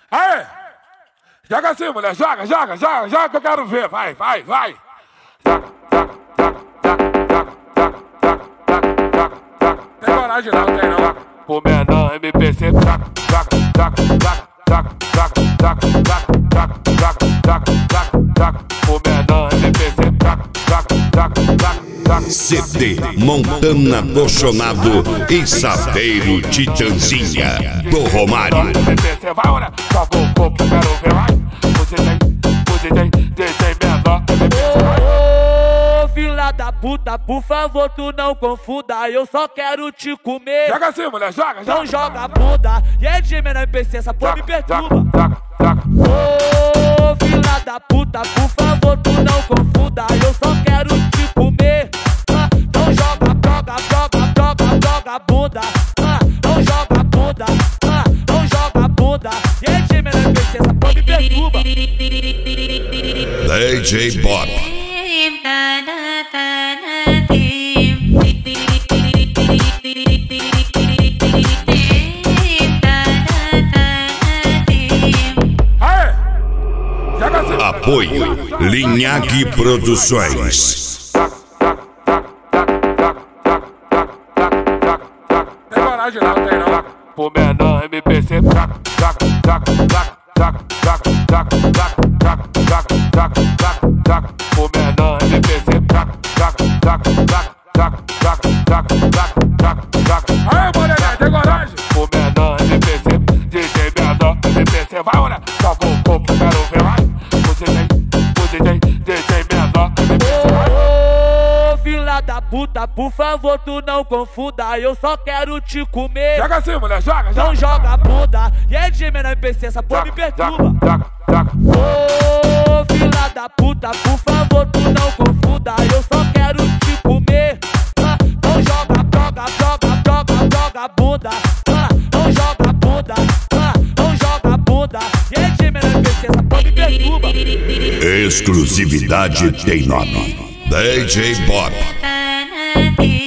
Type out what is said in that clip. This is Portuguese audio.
Aí, joga assim, mulher, joga que eu quero ver, vai. Joga. Tem coragem não, tem não. O menor MPC, joga. O menor MPC, joga. CD Montana Apaixonado e Saveiro Titãzinha do Romário. MPC vai, olha, joga o corpo, eu quero ver, vai. O DJ menor MPC, vai. Filha da puta, por favor, tu não confunda, eu só quero te comer. Joga assim, mulher, joga. Não joga a bunda, e é de menor MPC, essa porra me perturba. Joga. Ô, filha da puta, por favor, tu não confunda, eu só quero te comer. Não joga a bunda. Não joga a bunda. Não joga a bunda, e é de menor MPC, essa porra me perturba. DJ Bob. Apoio Linhaque Produções. Tem coragem não, tem não. O menor MPC, joga. O menor MPC, joga. Aí, moleque, tem coragem? O menor MPC, DJ menor MPC, vai, olha, joga o corpo, eu quero ver, vai. O DJ menor MPC, vai. Ô, filha da puta, por favor, tu não confunda, eu só quero te comer. Joga assim, mulher, joga. Não joga a bunda, e é de menor MPC, essa porra me perturba. Joga. Ô, filha da puta, por favor, tu não confunda, eu só quero te comer. Não joga a bunda. Não joga a bunda. Não joga a bunda, e é de menor MPC, essa porra me perturba. Exclusividade tem nome. DJ Bob.